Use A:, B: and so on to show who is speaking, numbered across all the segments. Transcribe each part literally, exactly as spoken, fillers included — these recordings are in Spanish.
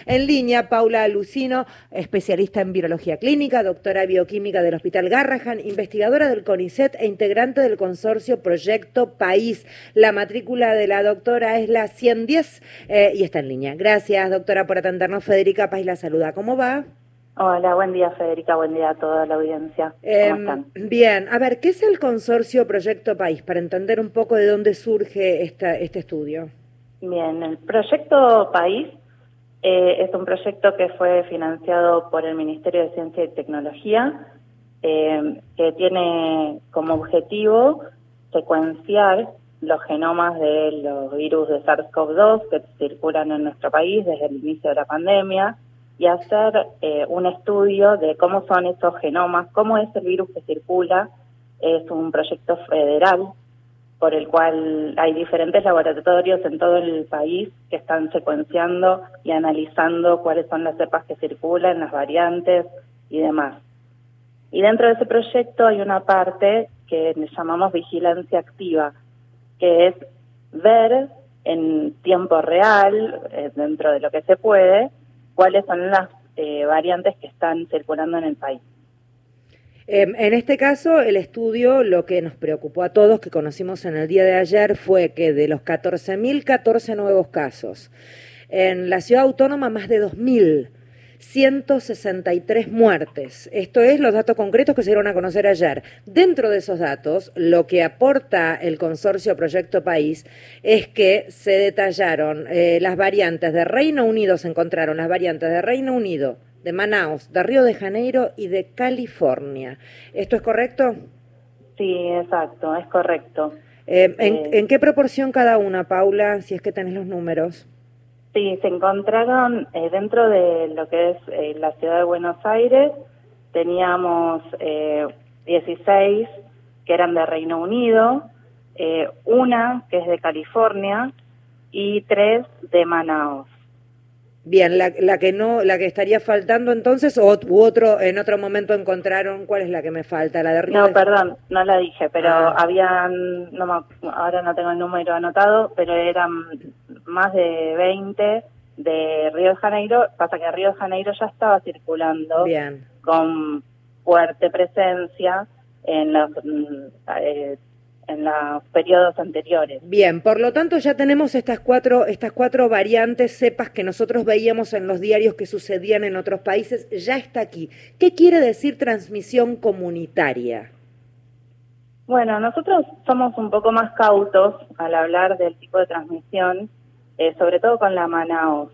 A: En línea, Paula Lucino, especialista en virología clínica, doctora bioquímica del Hospital Garrahan, investigadora del CONICET e integrante del consorcio Proyecto País. La matrícula de la doctora es la ciento diez eh, y está en línea. Gracias, doctora, por atendernos. Federica Paz la saluda. ¿Cómo va?
B: Hola, buen día, Federica, buen día a toda la audiencia. ¿Cómo
A: eh,
B: están?
A: Bien, a ver, ¿qué es el consorcio Proyecto País? Para entender un poco de dónde surge esta, este estudio.
B: Bien, el Proyecto País eh, es un proyecto que fue financiado por el Ministerio de Ciencia y Tecnología, eh, que tiene como objetivo secuenciar los genomas de los virus de SARS CoV dos que circulan en nuestro país desde el inicio de la pandemia, y hacer eh, un estudio de cómo son estos genomas, cómo es el virus que circula. Es un proyecto federal por el cual hay diferentes laboratorios en todo el país que están secuenciando y analizando cuáles son las cepas que circulan, las variantes y demás. Y dentro de ese proyecto hay una parte que le llamamos vigilancia activa, que es ver en tiempo real, eh, dentro de lo que se puede, cuáles son las eh, variantes que están circulando en el país.
A: Eh, en este caso, el estudio, lo que nos preocupó a todos, que conocimos en el día de ayer, fue que de los catorce mil catorce nuevos casos, en la ciudad autónoma más de dos mil ciento sesenta y tres muertes. Esto es los datos concretos que se dieron a conocer ayer. Dentro de esos datos, lo que aporta el consorcio Proyecto País es que se detallaron eh, las variantes de Reino Unido, se encontraron las variantes de Reino Unido, de Manaus, de Río de Janeiro y de California. ¿Esto es correcto?
B: Sí, exacto, es correcto.
A: Eh, ¿en,
B: eh,
A: ¿En qué proporción cada una, Paula, si es que tenés los números?
B: Sí, se encontraron eh, dentro de lo que es eh, la ciudad de Buenos Aires, teníamos eh, dieciséis que eran de Reino Unido, eh, una que es de California y tres de Manaus.
A: Bien, la, la que no, la que estaría faltando entonces, o u otro, en otro momento encontraron, ¿cuál es la que me falta? La de Río
B: No,
A: de...
B: perdón, no la dije, pero
A: Ah.
B: habían, no me, ahora no tengo el número anotado, pero eran más de veinte de Río de Janeiro. Pasa que Río de Janeiro ya estaba circulando
A: Bien.
B: con fuerte presencia en los, eh, en los periodos anteriores.
A: Bien, por lo tanto ya tenemos estas cuatro, estas cuatro variantes, cepas que nosotros veíamos en los diarios que sucedían en otros países, ya está aquí. ¿Qué quiere decir transmisión comunitaria?
B: Bueno, nosotros somos un poco más cautos al hablar del tipo de transmisión, eh, sobre todo con la Manaus.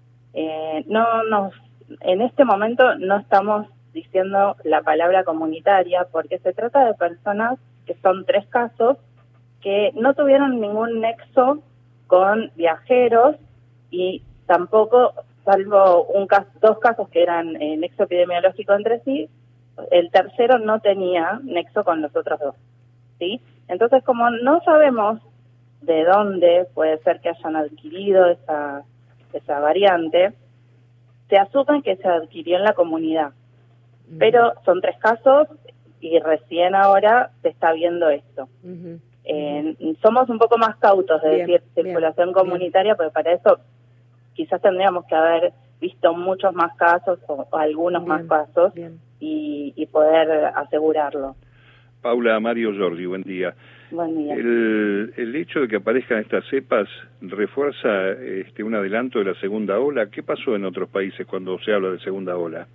B: Eh, no nos, en este momento no estamos diciendo la palabra comunitaria porque se trata de personas que son tres casos que no tuvieron ningún nexo con viajeros y tampoco, salvo un caso, dos casos que eran eh, nexo epidemiológico entre sí, el tercero no tenía nexo con los otros dos, ¿sí? Entonces, como no sabemos de dónde puede ser que hayan adquirido esa, esa variante, se asume que se adquirió en la comunidad. Uh-huh. Pero son tres casos y recién ahora se está viendo esto. Uh-huh. Eh, uh-huh. Somos un poco más cautos de bien, decir circulación bien, comunitaria, bien. Porque para eso quizás tendríamos que haber visto muchos más casos o, o algunos bien, más casos y, y poder asegurarlo.
C: Paula, Mario Giorgi, buen día.
B: Buen día.
C: El, el hecho de que aparezcan estas cepas refuerza este, un adelanto de la segunda ola. ¿Qué pasó en otros países cuando se habla de segunda ola?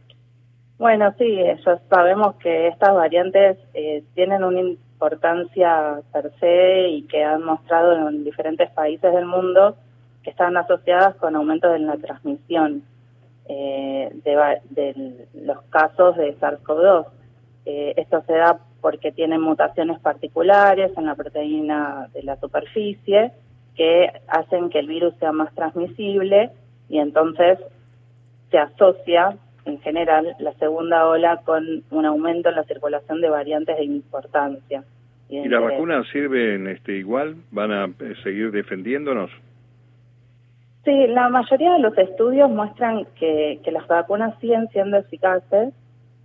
B: Bueno, sí, ya sabemos que estas variantes eh, tienen una importancia per se y que han mostrado en diferentes países del mundo que están asociadas con aumentos en la transmisión eh, de, de los casos de SARS CoV dos. Eh, esto se da porque tienen mutaciones particulares en la proteína de la superficie que hacen que el virus sea más transmisible y entonces se asocia en general la segunda ola con un aumento en la circulación de variantes de importancia.
C: ¿Y, ¿Y las vacunas sirven este, igual? ¿Van a eh, seguir defendiéndonos?
B: Sí, la mayoría de los estudios muestran que, que las vacunas siguen siendo eficaces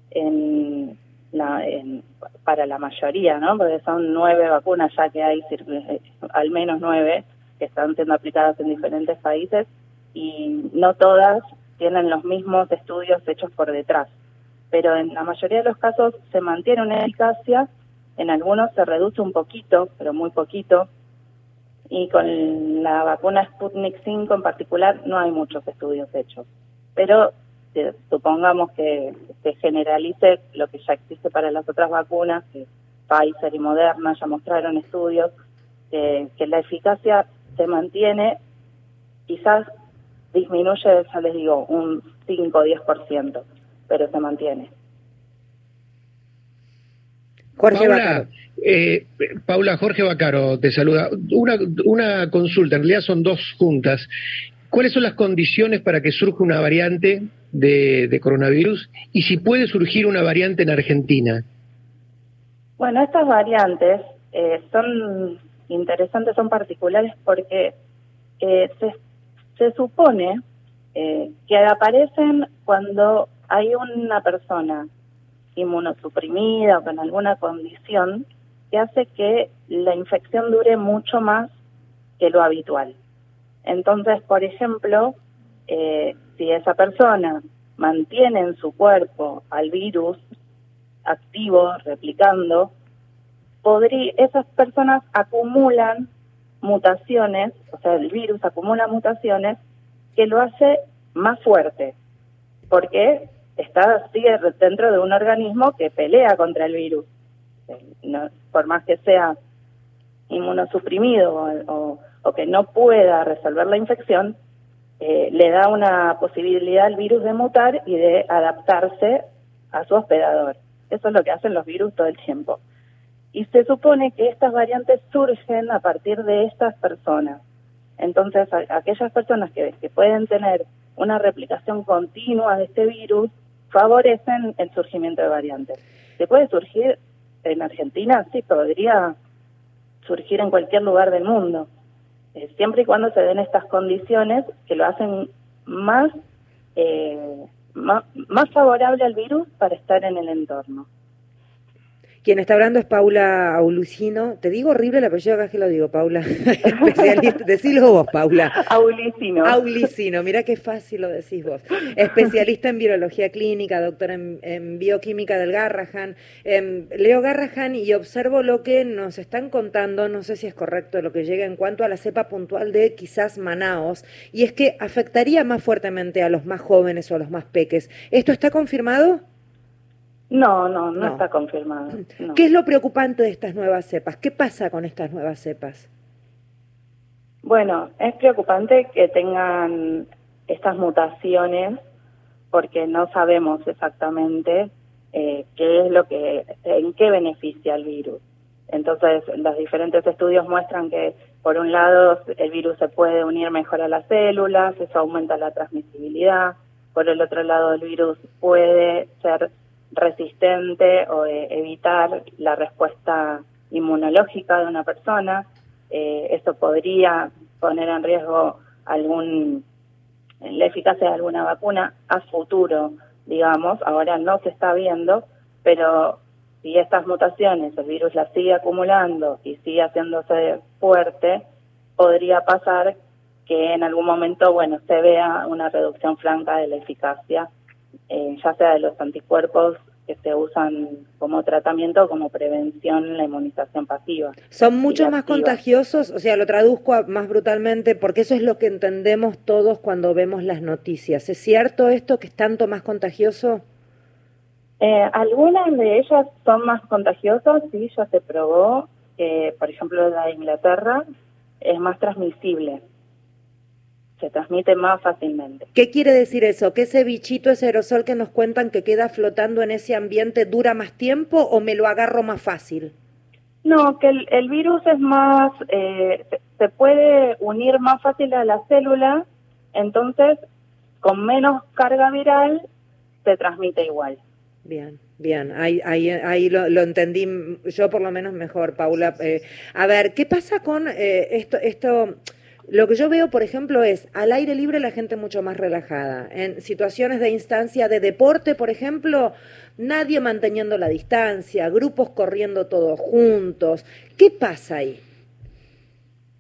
B: en La, en, para la mayoría, ¿no? Porque son nueve vacunas ya que hay, al menos nueve, que están siendo aplicadas en diferentes países y no todas tienen los mismos estudios hechos por detrás. Pero en la mayoría de los casos se mantiene una eficacia, en algunos se reduce un poquito, pero muy poquito, y con la vacuna Sputnik cinco en particular no hay muchos estudios hechos. Pero eh, supongamos que se generalice lo que ya existe para las otras vacunas, que Pfizer y Moderna ya mostraron estudios, que, que la eficacia se mantiene, quizás disminuye, ya les digo, un cinco o diez por ciento, pero se mantiene.
A: Jorge
D: Paula,
A: Vaccaro.
D: Eh, Paula, Jorge Vaccaro te saluda. Una, una consulta, en realidad son dos juntas. ¿Cuáles son las condiciones para que surja una variante de, de coronavirus? Y si puede surgir una variante en Argentina.
B: Bueno, estas variantes eh, son interesantes, son particulares porque eh, se, se supone eh, que aparecen cuando hay una persona inmunosuprimida o con alguna condición que hace que la infección dure mucho más que lo habitual. Entonces, por ejemplo, eh, si esa persona mantiene en su cuerpo al virus activo, replicando, podría, esas personas acumulan mutaciones, o sea, el virus acumula mutaciones que lo hace más fuerte, porque está sigue dentro de un organismo que pelea contra el virus. No, por más que sea inmunosuprimido o, o, o que no pueda resolver la infección, eh, le da una posibilidad al virus de mutar y de adaptarse a su hospedador. Eso es lo que hacen los virus todo el tiempo. Y se supone que estas variantes surgen a partir de estas personas. Entonces, a, aquellas personas que, que pueden tener una replicación continua de este virus favorecen el surgimiento de variantes. ¿Se puede surgir en Argentina? Sí, podría surgir en cualquier lugar del mundo, eh, siempre y cuando se den estas condiciones que lo hacen más, eh, más, más favorable al virus para estar en el entorno.
A: Quien está hablando es Paula Aulicino. Te digo horrible el apellido, acá que lo digo, Paula. Especialista. Decilo vos, Paula.
B: Aulicino.
A: Aulicino, mirá qué fácil lo decís vos. Especialista en virología clínica, doctora en, en bioquímica del Garrahan. Eh, leo Garrahan y observo lo que nos están contando, no sé si es correcto lo que llega en cuanto a la cepa puntual de quizás Manaos, y es que afectaría más fuertemente a los más jóvenes o a los más peques. ¿Esto está confirmado?
B: No, no, no,
A: no
B: está confirmado. No.
A: ¿Qué es lo preocupante de estas nuevas cepas? ¿Qué pasa con estas nuevas cepas?
B: Bueno, es preocupante que tengan estas mutaciones porque no sabemos exactamente eh, qué es lo que, en qué beneficia el virus. Entonces, los diferentes estudios muestran que, por un lado, el virus se puede unir mejor a las células, eso aumenta la transmisibilidad. Por el otro lado, el virus puede ser resistente o eh, evitar la respuesta inmunológica de una persona. Eh, eso podría poner en riesgo algún la eficacia de alguna vacuna a futuro, digamos. Ahora no se está viendo, pero si estas mutaciones, el virus las sigue acumulando y sigue haciéndose fuerte, podría pasar que en algún momento, bueno, se vea una reducción franca de la eficacia, Eh, ya sea de los anticuerpos que se usan como tratamiento o como prevención en la inmunización pasiva.
A: ¿Son mucho más contagiosos? O sea, lo traduzco a, más brutalmente, porque eso es lo que entendemos todos cuando vemos las noticias. ¿Es cierto esto, que es tanto más contagioso?
B: Eh, algunas de ellas son más contagiosas, sí, ya se probó. Eh, por ejemplo, la de Inglaterra es más transmisible. Se transmite más fácilmente.
A: ¿Qué quiere decir eso? ¿Que ese bichito, ese aerosol que nos cuentan que queda flotando en ese ambiente dura más tiempo o me lo agarro más fácil?
B: No, que el, el virus es más, eh, se, se puede unir más fácil a la célula, entonces con menos carga viral se transmite igual.
A: Bien, bien, ahí, ahí, ahí lo, lo entendí yo por lo menos mejor, Paula. Eh, a ver, ¿qué pasa con eh, esto, esto? Lo que yo veo, por ejemplo, es al aire libre la gente mucho más relajada. En situaciones de instancia de deporte, por ejemplo, nadie manteniendo la distancia, grupos corriendo todos juntos. ¿Qué pasa ahí?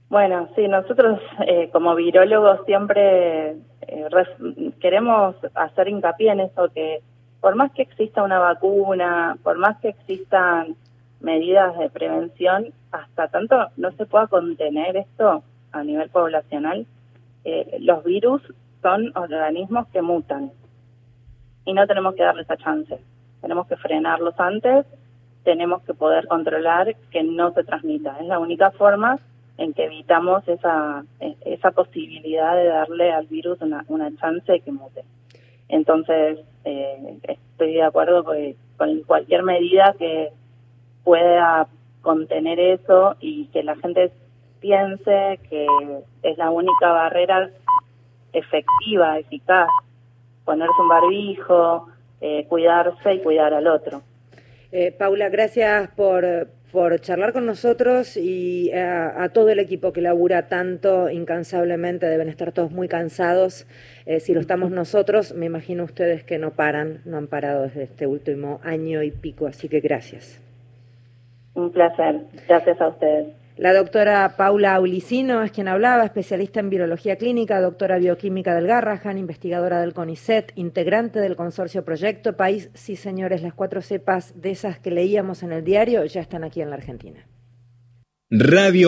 B: Bueno, sí, nosotros eh, como virólogos siempre eh, res- queremos hacer hincapié en eso, que por más que exista una vacuna, por más que existan medidas de prevención, hasta tanto no se pueda contener esto a nivel poblacional, eh, los virus son organismos que mutan y no tenemos que darles esa chance. Tenemos que frenarlos antes, tenemos que poder controlar que no se transmita. Es la única forma en que evitamos esa esa posibilidad de darle al virus una, una chance de que mute. Entonces, eh, estoy de acuerdo con, con cualquier medida que pueda contener eso y que la gente piense que es la única barrera efectiva, eficaz, ponerse un barbijo, eh, cuidarse y cuidar al otro.
A: Eh, Paula, gracias por, por charlar con nosotros y a, a todo el equipo que labura tanto incansablemente. Deben estar todos muy cansados. Eh, si lo estamos nosotros, me imagino ustedes que no paran, no han parado desde este último año y pico, así que gracias.
B: Un placer, gracias a ustedes.
A: La doctora Paula Aulicino es quien hablaba, especialista en virología clínica, doctora bioquímica del Garrahan, investigadora del CONICET, integrante del consorcio Proyecto País. Sí, señores, las cuatro cepas de esas que leíamos en el diario ya están aquí en la Argentina.
E: Radio